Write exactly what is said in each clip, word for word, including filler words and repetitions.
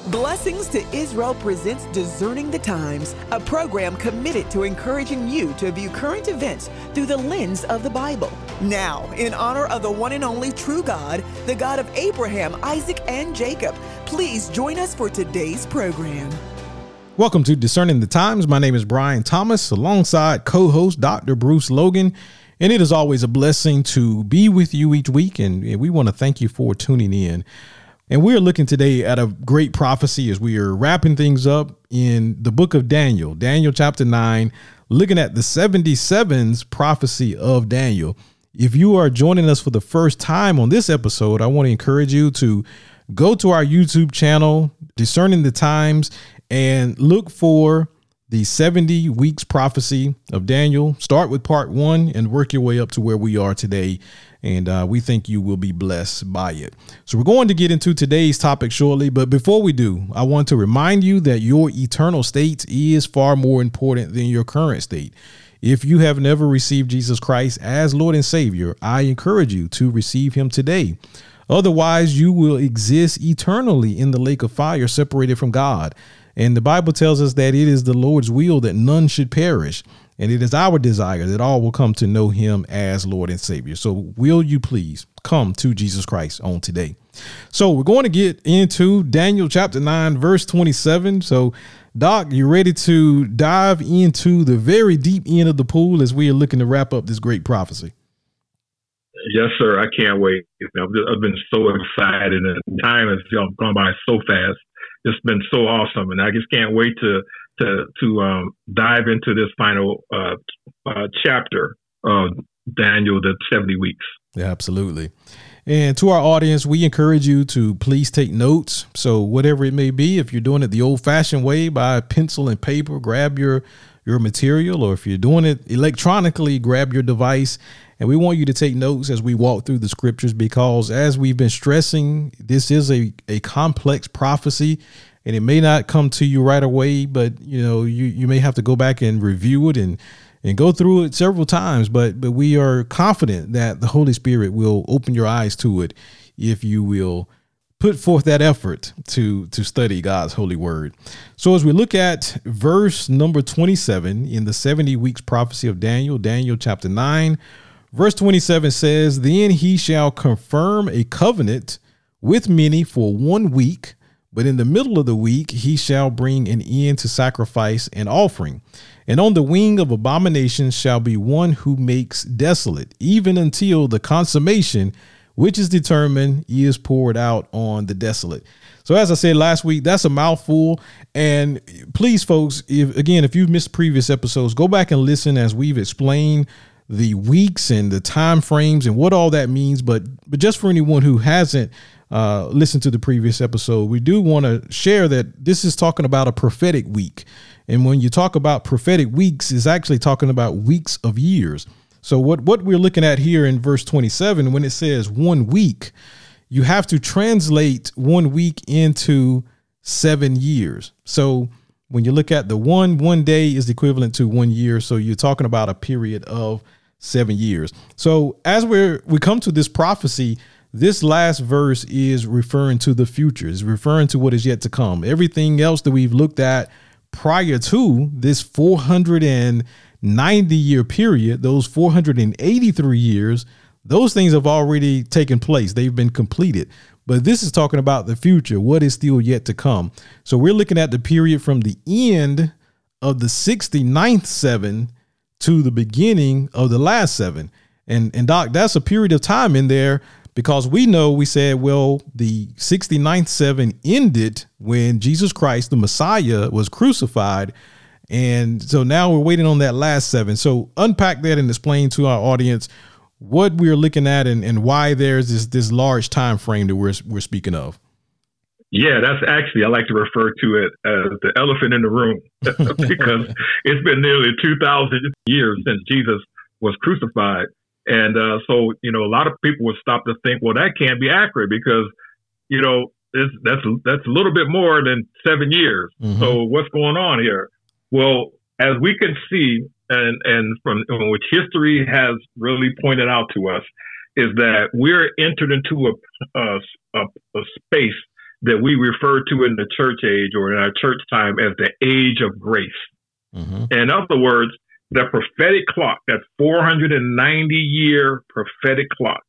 Blessings to Israel presents Discerning the Times, a program committed to encouraging you to view current events through the lens of the Bible. Now, in honor of the one and only true God, the God of Abraham, Isaac, and Jacob, please join us for today's program. Welcome to Discerning the Times. My name is Brian Thomas, alongside co-host Doctor Bruce Logan. And it is always a blessing to be with you each week, and we want to thank you for tuning in. And we're looking today at a great prophecy as we are wrapping things up in the book of Daniel, Daniel chapter nine, looking at the seventy-sevens prophecy of Daniel. If you are joining us for the first time on this episode, I want to encourage you to go to our YouTube channel, Discerning the Times, and look for the seventy weeks prophecy of Daniel. Start with part one and work your way up to where we are today. And uh, we think you will be blessed by it. So we're going to get into today's topic shortly. But before we do, I want to remind you that your eternal state is far more important than your current state. If you have never received Jesus Christ as Lord and Savior, I encourage you to receive him today. Otherwise, you will exist eternally in the lake of fire, separated from God. And the Bible tells us that it is the Lord's will that none should perish. And it is our desire that all will come to know him as Lord and Savior. So will you please come to Jesus Christ on today? So we're going to get into Daniel chapter nine, verse twenty-seven. So, Doc, you ready to dive into the very deep end of the pool as we are looking to wrap up this great prophecy? Yes, sir. I can't wait. I've been so excited, and time has gone by so fast. It's been so awesome, and I just can't wait to to to um, dive into this final uh, uh, chapter of Daniel, the seventy weeks. Yeah, absolutely. And to our audience, we encourage you to please take notes. So whatever it may be, if you're doing it the old-fashioned way by pencil and paper, grab your your material, or if you're doing it electronically, grab your device. And we want you to take notes as we walk through the scriptures, because as we've been stressing, this is a, a complex prophecy, and it may not come to you right away, but you know, you, you may have to go back and review it and, and go through it several times. But, but we are confident that the Holy Spirit will open your eyes to it if you will put forth that effort to, to study God's holy word. So as we look at verse number twenty-seven in the seventy weeks prophecy of Daniel, Daniel chapter nine, verse twenty-seven says, "Then he shall confirm a covenant with many for one week, but in the middle of the week he shall bring an end to sacrifice and offering. And on the wing of abominations shall be one who makes desolate, even until the consummation which is determined is poured out on the desolate." So as I said last week, that's a mouthful. And please, folks, if again, if you've missed previous episodes, go back and listen as we've explained the weeks and the time frames and what all that means. But but just for anyone who hasn't uh, listened to the previous episode, we do want to share that this is talking about a prophetic week. And when you talk about prophetic weeks, it's actually talking about weeks of years. So what, what we're looking at here in verse twenty-seven, when it says one week, you have to translate one week into seven years. So when you look at the one, one day is equivalent to one year. So you're talking about a period of seven years. So as we're, we come to this prophecy, this last verse is referring to the future, is referring to what is yet to come. Everything else that we've looked at prior to this four hundred ninety year period, those four hundred eighty-three years, those things have already taken place. They've been completed. But this is talking about the future, what is still yet to come. So we're looking at the period from the end of the sixty-ninth seven to the beginning of the last seven. And, and Doc, that's a period of time in there, because we know, we said, well, the sixty-ninth seven ended when Jesus Christ, the Messiah, was crucified. And so now we're waiting on that last seven. So unpack that and explain to our audience what we're looking at and, and why there's this this large time frame that we're we're speaking of. Yeah, that's actually, I like to refer to it as the elephant in the room, because it's been nearly two thousand years since Jesus was crucified. And uh, so, you know, a lot of people would stop to think, well, that can't be accurate, because, you know, it's, that's that's a little bit more than seven years. Mm-hmm. So what's going on here? Well, as we can see, and, and from which history has really pointed out to us, is that we're entered into a, a, a, a space that we refer to in the church age or in our church time as the age of grace. Mm-hmm. In other words, the prophetic clock, that four hundred ninety year prophetic clock,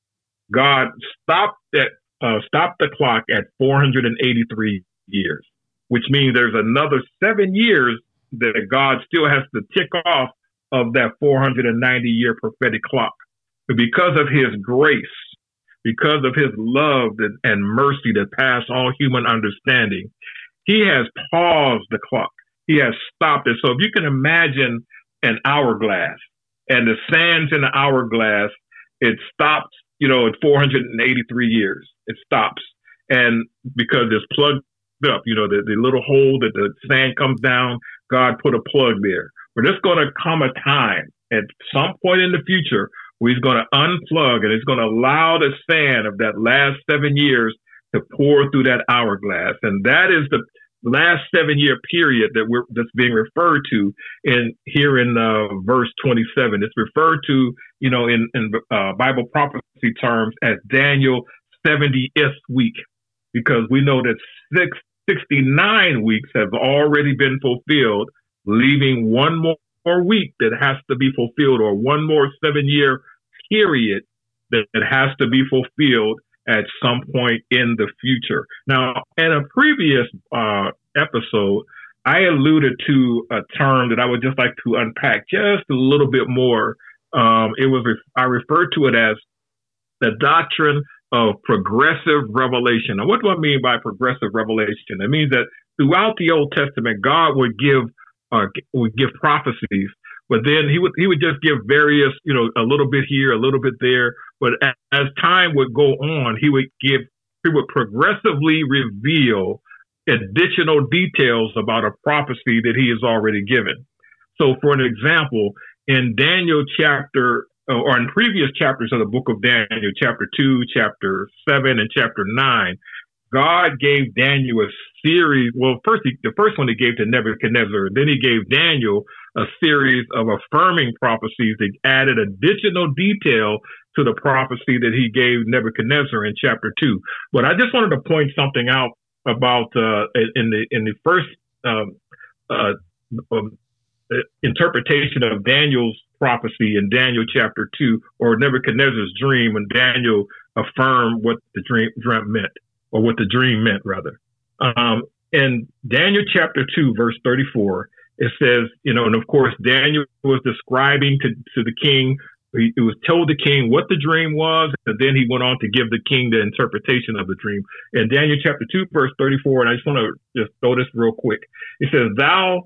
God stopped that, uh, stopped the clock at four hundred eighty-three years, which means there's another seven years that God still has to tick off of that four hundred ninety year prophetic clock. But because of his grace, because of his love that, and mercy that pass all human understanding, he has paused the clock. He has stopped it. So if you can imagine an hourglass and the sands in the hourglass, it stops, you know, at four hundred eighty-three years. It stops. And because it's plugged up, you know, the, the little hole that the sand comes down, God put a plug there. But there's going to come a time at some point in the future where he's going to unplug and he's going to allow the sand of that last seven years to pour through that hourglass. And that is the last seven year period that we're that's being referred to in here in uh, verse twenty-seven. It's referred to, you know, in, in uh, Bible prophecy terms as Daniel's seventieth week, because we know that six, sixty-nine weeks have already been fulfilled, leaving one more week that has to be fulfilled, or one more seven year period that, that has to be fulfilled at some point in the future. Now, in a previous uh, episode, I alluded to a term that I would just like to unpack just a little bit more. Um, it was I referred to it as the doctrine of progressive revelation. Now, what do I mean by progressive revelation? It means that throughout the Old Testament, God would give uh, would give prophecies, but then he would he would just give various, you know, a little bit here, a little bit there. But as, as time would go on, he would give he would progressively reveal additional details about a prophecy that he has already given. So, for an example, in Daniel chapter or in previous chapters of the book of Daniel, chapter two, chapter seven, and chapter nine, God gave Daniel a series. Well, first, he, the first one he gave to Nebuchadnezzar. Then he gave Daniel a series of affirming prophecies that added additional detail to the prophecy that he gave Nebuchadnezzar in chapter two. But I just wanted to point something out about uh, in the in the first um, uh, um, interpretation of Daniel's prophecy in Daniel chapter two, or Nebuchadnezzar's dream, when Daniel affirmed what the dream, dream meant, or what the dream meant, rather. Um, in Daniel chapter two, verse thirty-four, it says, you know, and of course, Daniel was describing to, to the king, he, he was told the king what the dream was, and then he went on to give the king the interpretation of the dream. In Daniel chapter two, verse thirty-four, and I just want to just throw this real quick. It says, thou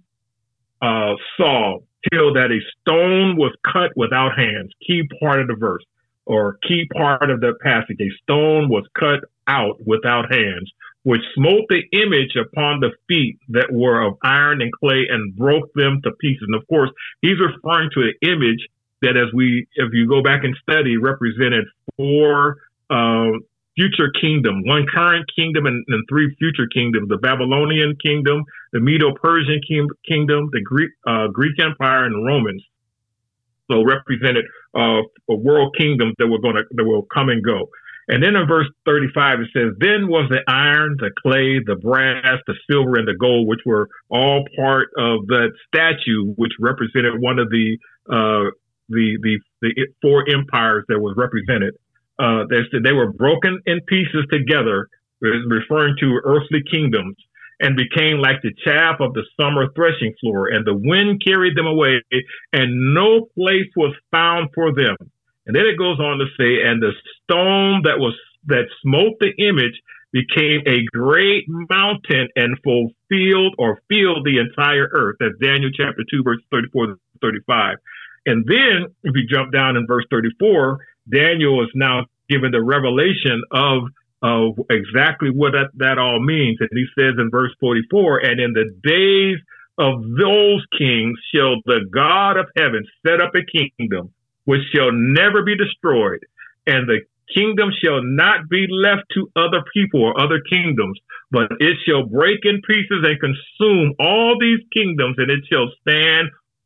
uh, saw till that a stone was cut without hands. Key part of the verse, or key part of the passage. A stone was cut out without hands, which smote the image upon the feet that were of iron and clay and broke them to pieces. And of course, he's referring to an image that, as we, if you go back and study, represented four uh, future kingdoms, one current kingdom and, and three future kingdoms: the Babylonian kingdom, the Medo-Persian king, kingdom, the Greek uh, Greek Empire, and the Romans. So represented uh, world kingdoms that were going to that will come and go. And then in verse thirty-five, it says, then was the iron, the clay, the brass, the silver, and the gold, which were all part of that statue, which represented one of the uh, the, the the four empires that was represented. Uh, they, they were broken in pieces together, referring to earthly kingdoms, and became like the chaff of the summer threshing floor. And the wind carried them away, and no place was found for them. And then it goes on to say, and the stone that was that smote the image became a great mountain and fulfilled or filled the entire earth. That's Daniel chapter two, verse thirty-four to thirty-five. And then if you jump down in verse thirty-four, Daniel is now given the revelation of of exactly what that, that all means. And he says in verse forty-four, and in the days of those kings shall the God of heaven set up a kingdom which shall never be destroyed, and the kingdom shall not be left to other people or other kingdoms, but it shall break in pieces and consume all these kingdoms, and it shall stand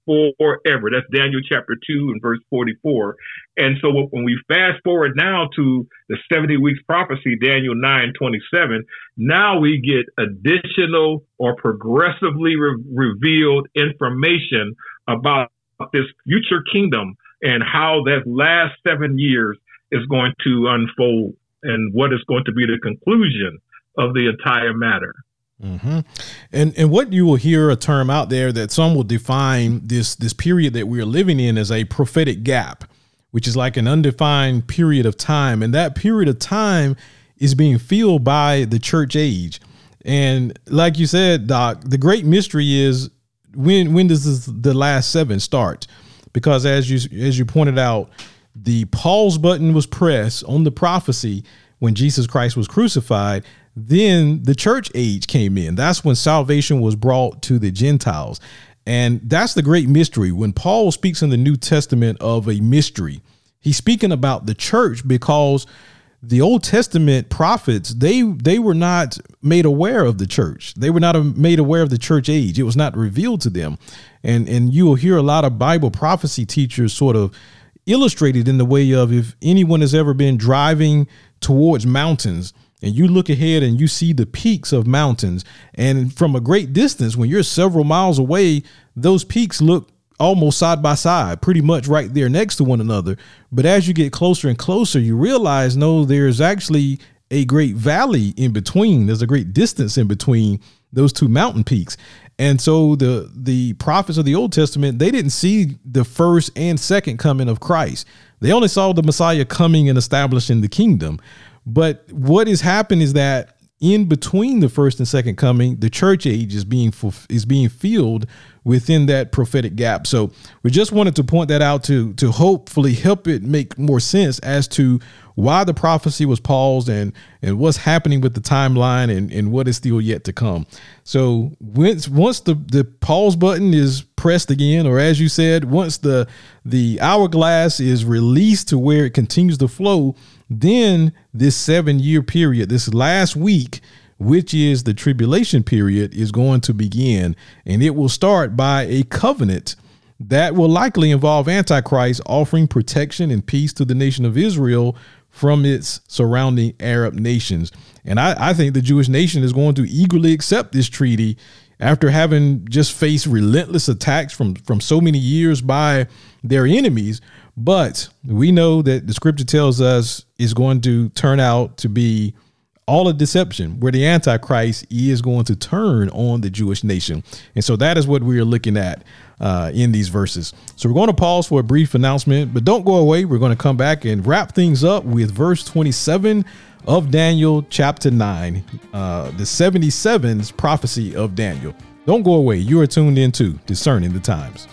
forever. That's Daniel chapter two and verse forty-four. And so when we fast forward now to the seventy weeks prophecy, Daniel nine twenty-seven, now we get additional or progressively re- revealed information about this future kingdom and how that last seven years is going to unfold and what is going to be the conclusion of the entire matter. Mm-hmm. And and what you will hear a term out there that some will define this this period that we are living in as a prophetic gap, which is like an undefined period of time. And that period of time is being filled by the church age. And like you said, Doc, the great mystery is when when does this, the last seven start? Because as you as you pointed out, the pause button was pressed on the prophecy when Jesus Christ was crucified. Then the church age came in. That's when salvation was brought to the Gentiles. And that's the great mystery. When Paul speaks in the New Testament of a mystery, he's speaking about the church because the Old Testament prophets, they they were not made aware of the church. They were not made aware of the church age. It was not revealed to them. And, and you will hear a lot of Bible prophecy teachers sort of illustrated in the way of, if anyone has ever been driving towards mountains and you look ahead and you see the peaks of mountains, and from a great distance, when you're several miles away, those peaks look almost side by side, pretty much right there next to one another. But as you get closer and closer, you realize, no, there's actually a great valley in between. There's a great distance in between those two mountain peaks. And so the the prophets of the Old Testament, they didn't see the first and second coming of Christ. They only saw the Messiah coming and establishing the kingdom. But what has happened is that in between the first and second coming, the church age is being is being filled within that prophetic gap. So we just wanted to point that out to to hopefully help it make more sense as to why the prophecy was paused and and what's happening with the timeline and, and what is still yet to come. So once once the, the pause button is pressed again, or as you said, once the the hourglass is released to where it continues to flow, then this seven year period, this last week, which is the tribulation period, is going to begin. And it will start by a covenant that will likely involve Antichrist offering protection and peace to the nation of Israel from its surrounding Arab nations. And I, I think the Jewish nation is going to eagerly accept this treaty after having just faced relentless attacks from, from so many years by their enemies. But we know that the scripture tells us is going to turn out to be all a deception, where the Antichrist is going to turn on the Jewish nation. And so that is what we are looking at uh, in these verses. So we're going to pause for a brief announcement, but don't go away. We're going to come back and wrap things up with verse twenty-seven of Daniel chapter nine, uh, the seventy-seventh prophecy of Daniel. Don't go away. You are tuned into Discerning the Times.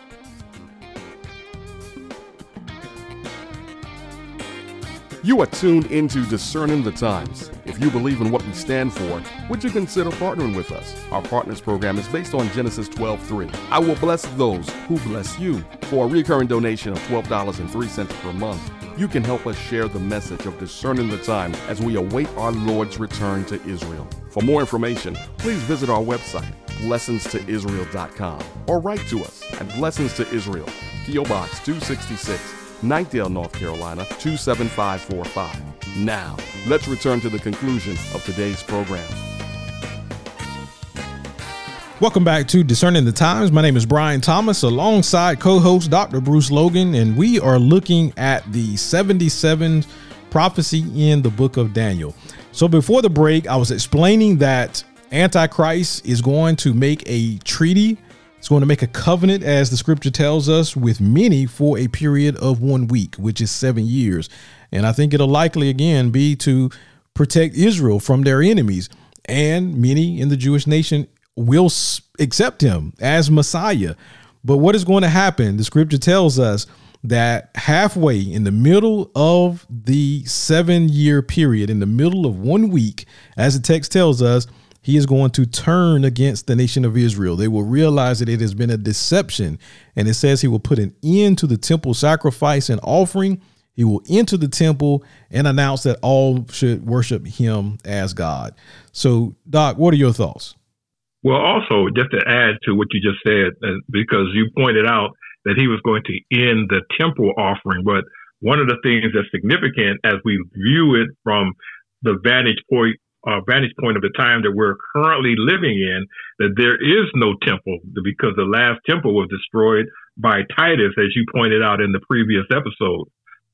You are tuned into Discerning the Times. If you believe in what we stand for, would you consider partnering with us? Our Partners program is based on Genesis twelve three. I will bless those who bless you. For a recurring donation of twelve dollars and three cents per month, you can help us share the message of Discerning the Times as we await our Lord's return to Israel. For more information, please visit our website, blessings to israel dot com, or write to us at Blessings to Israel, P O Box two sixty-six, Knightdale, North Carolina, two seven five four five. Now, let's return to the conclusion of today's program. Welcome back to Discerning the Times. My name is Brian Thomas, alongside co-host Doctor Bruce Logan, and we are looking at the seventy-seventh prophecy in the book of Daniel. So before the break, I was explaining that Antichrist is going to make a treaty. It's going to make a covenant, as the scripture tells us, with many for a period of one week, which is seven years. And I think it'll likely, again, be to protect Israel from their enemies. And many in the Jewish nation will accept him as Messiah. But what is going to happen? The scripture tells us that halfway in the middle of the seven year period, in the middle of one week, as the text tells us, he is going to turn against the nation of Israel. They will realize that it has been a deception. And it says he will put an end to the temple sacrifice and offering. He will enter the temple and announce that all should worship him as God. So, Doc, what are your thoughts? Well, also, just to add to what you just said, uh, because you pointed out that he was going to end the temple offering, but one of the things that's significant as we view it from the vantage point, uh, vantage point of the time that we're currently living in, that there is no temple because the last temple was destroyed by Titus, as you pointed out in the previous episode.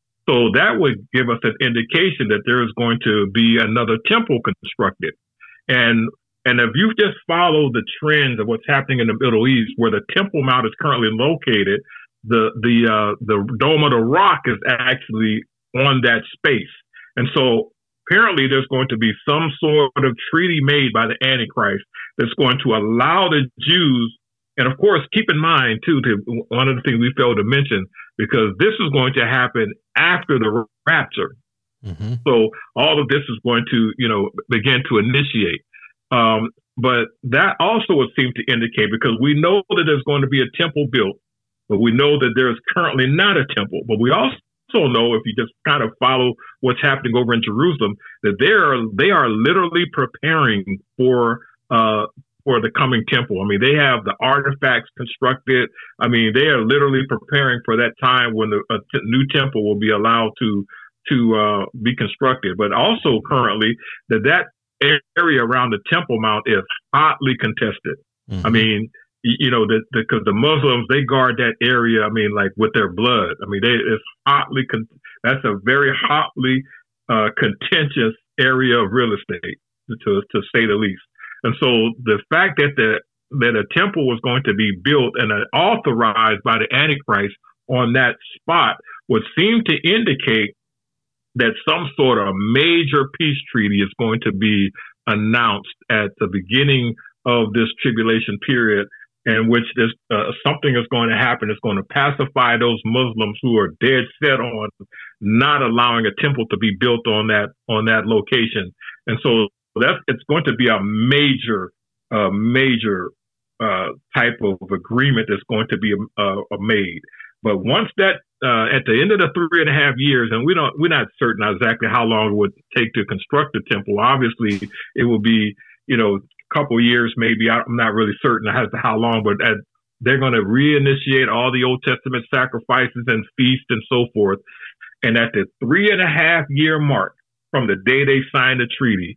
So that would give us an indication that there is going to be another temple constructed. And And if you just follow the trends of what's happening in the Middle East, where the Temple Mount is currently located, the the uh, the Dome of the Rock is actually on that space. And so apparently there's going to be some sort of treaty made by the Antichrist that's going to allow the Jews, and of course, keep in mind, too, to one of the things we failed to mention, because this is going to happen after the rapture. Mm-hmm. So all of this is going to, you know, begin to initiate. Um, but that also would seem to indicate, because we know that there's going to be a temple built, but we know that there's currently not a temple. But we also know, if you just kind of follow what's happening over in Jerusalem, that they are they are literally preparing for uh, for the coming temple. I mean, they have the artifacts constructed. I mean, they are literally preparing for that time when the a t- new temple will be allowed to to uh, be constructed. But also currently that that area around the Temple Mount is hotly contested. Mm-hmm. I mean, you know, because the, the, the Muslims, they guard that area, I mean, like with their blood. I mean, they, it's hotly, con- that's a very hotly uh, contentious area of real estate, to to say the least. And so the fact that the that a temple was going to be built and uh, authorized by the Antichrist on that spot would seem to indicate that some sort of major peace treaty is going to be announced at the beginning of this tribulation period, in which this uh, something is going to happen. It's going to pacify those Muslims who are dead set on not allowing a temple to be built on that on that location. And so that's it's going to be a major, uh, major uh, type of agreement that's going to be uh, made. But once that uh, at the end of the three and a half years, and we don't, we're not certain exactly how long it would take to construct the temple. Obviously, it will be, you know, a couple years, maybe. I'm not really certain as to how long, but at, they're going to reinitiate all the Old Testament sacrifices and feasts and so forth. And at the three and a half year mark from the day they signed the treaty,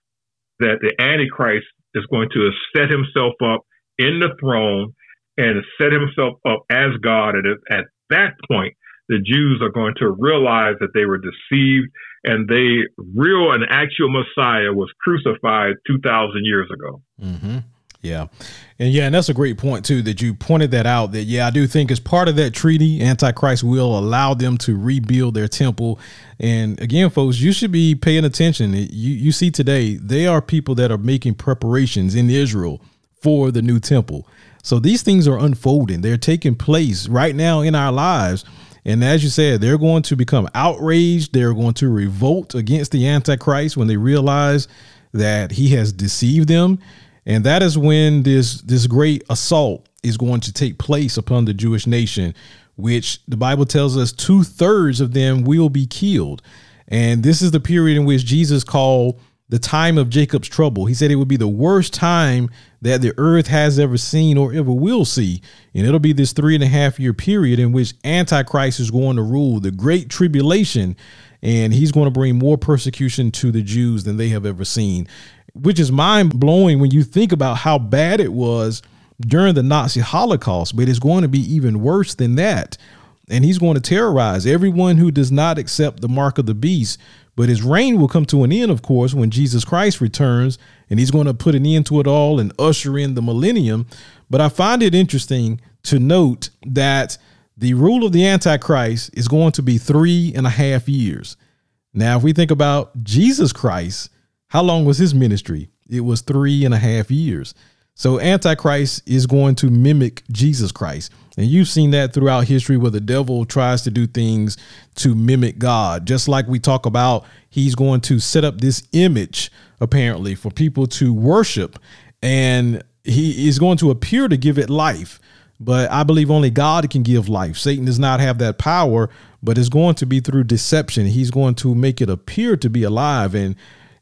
that the Antichrist is going to set himself up in the throne and set himself up as God. And at that point, the Jews are going to realize that they were deceived, and they real and actual Messiah was crucified two thousand years ago. Mm-hmm. Yeah. And yeah, and that's a great point too, that you pointed that out, that, yeah, I do think as part of that treaty, Antichrist will allow them to rebuild their temple. And again, folks, you should be paying attention. You, you see today, they are people that are making preparations in Israel for the new temple. So these things are unfolding. They're taking place right now in our lives. And as you said, they're going to become outraged. They're going to revolt against the Antichrist when they realize that he has deceived them. And that is when this this great assault is going to take place upon the Jewish nation, which the Bible tells us two thirds of them will be killed. And this is the period in which Jesus called the time of Jacob's trouble. He said it would be the worst time that the earth has ever seen or ever will see. And it'll be this three and a half year period in which Antichrist is going to rule, the great tribulation. And he's going to bring more persecution to the Jews than they have ever seen, which is mind blowing when you think about how bad it was during the Nazi Holocaust. But it's going to be even worse than that. And he's going to terrorize everyone who does not accept the mark of the beast. But his reign will come to an end, of course, when Jesus Christ returns, and he's going to put an end to it all and usher in the millennium. But I find it interesting to note that the rule of the Antichrist is going to be three and a half years. Now, if we think about Jesus Christ, how long was his ministry? It was three and a half years. So Antichrist is going to mimic Jesus Christ. And you've seen that throughout history where the devil tries to do things to mimic God. Just like we talk about, he's going to set up this image, apparently, for people to worship. And he is going to appear to give it life. But I believe only God can give life. Satan does not have that power, but it's going to be through deception. He's going to make it appear to be alive. And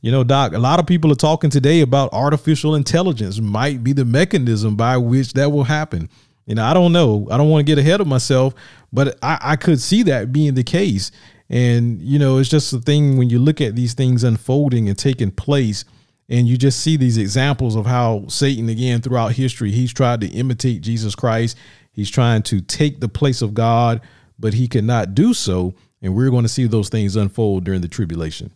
You know, Doc, a lot of people are talking today about artificial intelligence might be the mechanism by which that will happen. You know, I don't know. I don't want to get ahead of myself, but I, I could see that being the case. And, you know, it's just the thing when you look at these things unfolding and taking place, and you just see these examples of how Satan, again, throughout history, he's tried to imitate Jesus Christ. He's trying to take the place of God, but he cannot do so. And we're going to see those things unfold during the tribulation.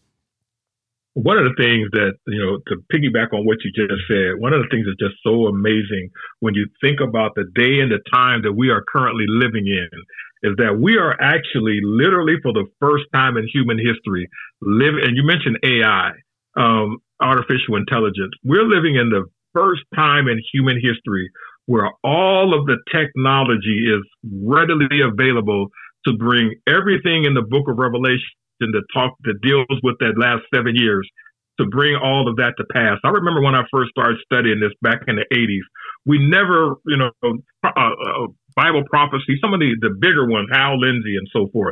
One of the things that, you know, to piggyback on what you just said, one of the things that's just so amazing when you think about the day and the time that we are currently living in is that we are actually literally for the first time in human history live. And you mentioned A I, um, artificial intelligence. We're living in the first time in human history where all of the technology is readily available to bring everything in the book of Revelation that talk that deals with that last seven years to bring all of that to pass. I remember when I first started studying this back in the eighties, we never, you know, uh, uh, Bible prophecy, some of the, the bigger ones, Hal Lindsey and so forth,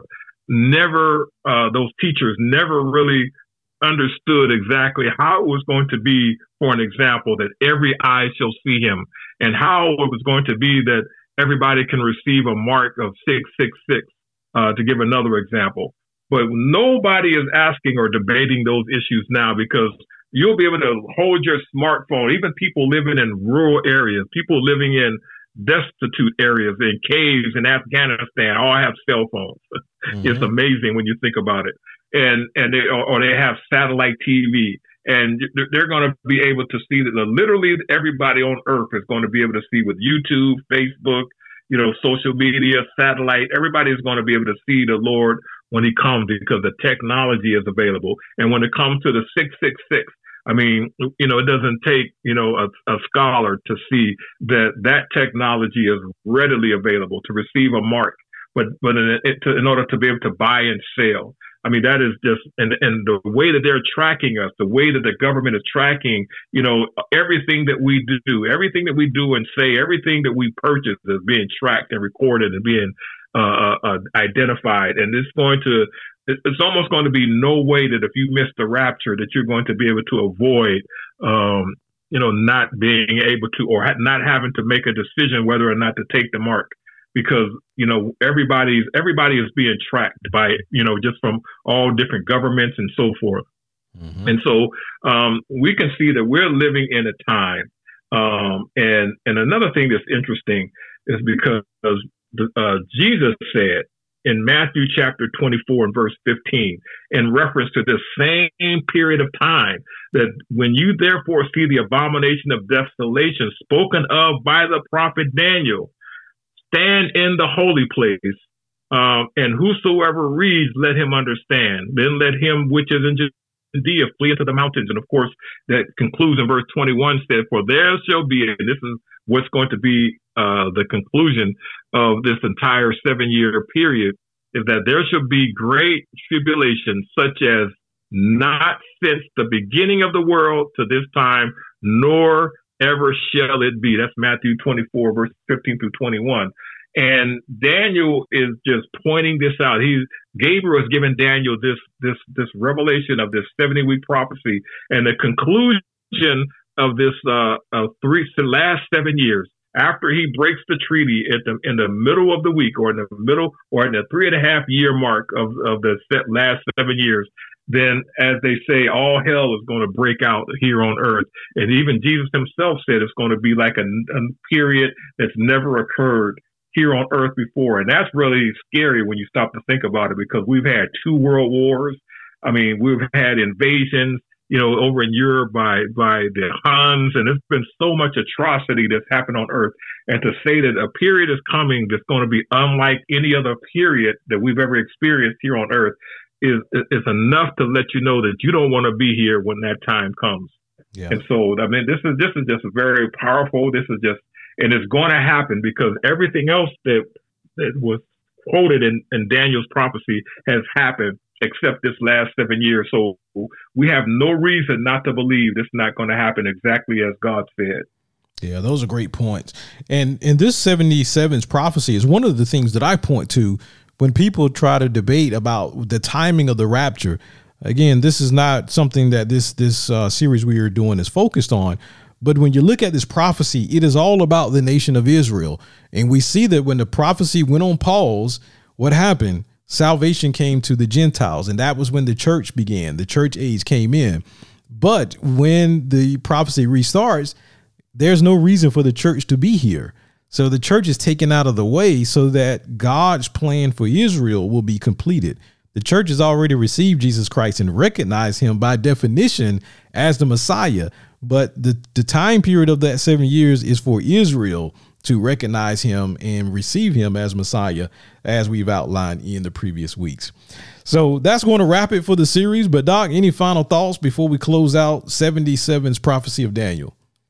never, uh, those teachers never really understood exactly how it was going to be, for an example, that every eye shall see him, and how it was going to be that everybody can receive a mark of six six six, uh, to give another example. But nobody is asking or debating those issues now, because you'll be able to hold your smartphone, even people living in rural areas, people living in destitute areas, in caves in Afghanistan, all have cell phones. Mm-hmm. It's amazing when you think about it. And and they, or they have satellite T V, and they're going to be able to see that literally everybody on earth is going to be able to see with YouTube, Facebook, you know, social media, satellite. Everybody is going to be able to see the Lord when he comes, because the technology is available. And when it comes to the six six six, I mean, you know, it doesn't take, you know, a, a scholar to see that that technology is readily available to receive a mark, but but in, to, in order to be able to buy and sell. I mean, that is just, and, and the way that they're tracking us, the way that the government is tracking, you know, everything that we do, everything that we do and say, everything that we purchase is being tracked and recorded and being uh, uh, identified. And it's going to, it's almost going to be no way that if you miss the rapture that you're going to be able to avoid, um, you know, not being able to, or ha- not having to make a decision whether or not to take the mark. Because, you know, everybody's everybody is being tracked by, you know, just from all different governments and so forth. Mm-hmm. And so um, we can see that we're living in a time. Um, and and another thing that's interesting is because uh, Jesus said in Matthew chapter twenty-four and verse fifteen, in reference to this same period of time, that when you therefore see the abomination of desolation spoken of by the prophet Daniel, stand in the holy place, um, and whosoever reads, let him understand. Then let him which is in Judea flee into the mountains. And of course, that concludes in verse twenty-one, said, for there shall be, and this is what's going to be uh, the conclusion of this entire seven-year period, is that there shall be great tribulation, such as not since the beginning of the world to this time, nor ever shall it be. That's Matthew twenty-four, verse fifteen through twenty-one. And Daniel is just pointing this out. He, Gabriel has given Daniel this, this, this revelation of this seventy week prophecy, and the conclusion of this, uh, uh three, the last seven years, after he breaks the treaty at the, in the middle of the week, or in the middle, or in the three and a half year mark of, of the last seven years, then, as they say, all hell is going to break out here on earth. And even Jesus himself said it's going to be like a, a period that's never occurred here on earth before. And that's really scary when you stop to think about it, because we've had two world wars. I mean, we've had invasions, you know, over in Europe by, by the Huns, and there's been so much atrocity that's happened on earth. And to say that a period is coming that's going to be unlike any other period that we've ever experienced here on earth is is enough to let you know that you don't want to be here when that time comes. Yeah. And so, I mean, this is this is just very powerful. This is just, and it's going to happen because everything else that that was quoted in, in Daniel's prophecy has happened except this last seven years. So we have no reason not to believe this is not going to happen exactly as God said. Yeah, those are great points. And and this seventy-seven's prophecy is one of the things that I point to when people try to debate about the timing of the rapture. Again, this is not something that this this uh, series we are doing is focused on. But when you look at this prophecy, it is all about the nation of Israel. And we see that when the prophecy went on pause, what happened? Salvation came to the Gentiles. And that was when the church began. The church age came in. But when the prophecy restarts, there's no reason for the church to be here. So the church is taken out of the way so that God's plan for Israel will be completed. The church has already received Jesus Christ and recognized him by definition as the Messiah. But the, the time period of that seven years is for Israel to recognize him and receive him as Messiah, as we've outlined in the previous weeks. So that's going to wrap it for the series. But Doc, any final thoughts before we close out seventy-seven's prophecy of Daniel?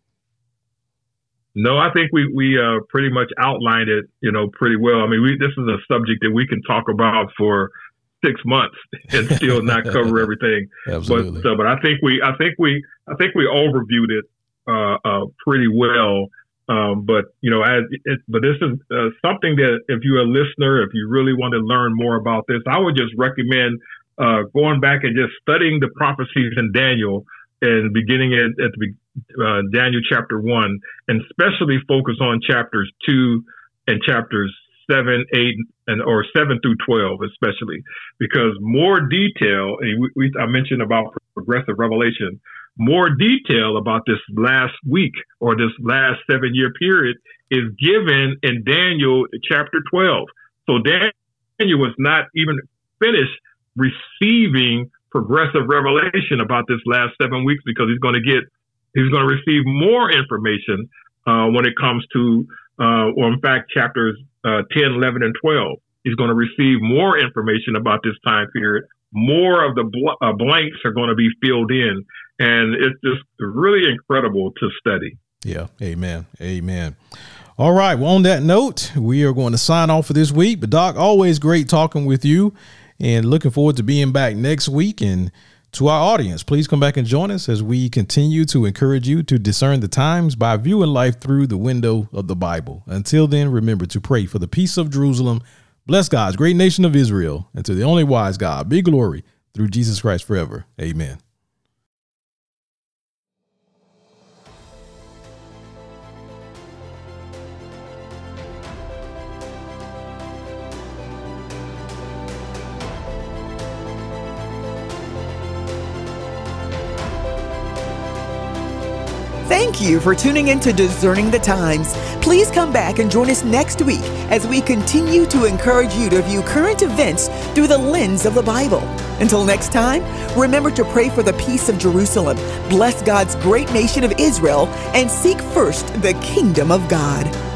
No, I think we we uh, pretty much outlined it, you know, pretty well. I mean, we, this is a subject that we can talk about for six months and still not cover everything. Absolutely. But uh, but I think we I think we I think we overviewed it uh, uh, pretty well. Um, but you know, as it, but this is uh, something that if you're a listener, if you really want to learn more about this, I would just recommend uh, going back and just studying the prophecies in Daniel and beginning at, at the uh, Daniel chapter one, and especially focus on chapters two and chapters seven, eight, and or seven through twelve, especially because more detail. And we, we, I mentioned about progressive revelation. More detail about this last week or this last seven year period is given in Daniel chapter twelve. So Daniel was not even finished receiving progressive revelation about this last seven weeks because he's going to get, he's going to receive more information uh, when it comes to, uh, or in fact, chapters uh, ten, eleven, and twelve. He's going to receive more information about this time period. More of the bl- uh, blanks are going to be filled in. And it's just really incredible to study. Yeah. Amen. Amen. All right. Well, on that note, we are going to sign off for this week. But Doc, always great talking with you and looking forward to being back next week. And to our audience, please come back and join us as we continue to encourage you to discern the times by viewing life through the window of the Bible. Until then, remember to pray for the peace of Jerusalem. Bless God's great nation of Israel, and to the only wise God be glory through Jesus Christ forever. Amen. Thank you for tuning in to Discerning the Times. Please come back and join us next week as we continue to encourage you to view current events through the lens of the Bible. Until next time, remember to pray for the peace of Jerusalem, bless God's great nation of Israel, and seek first the kingdom of God.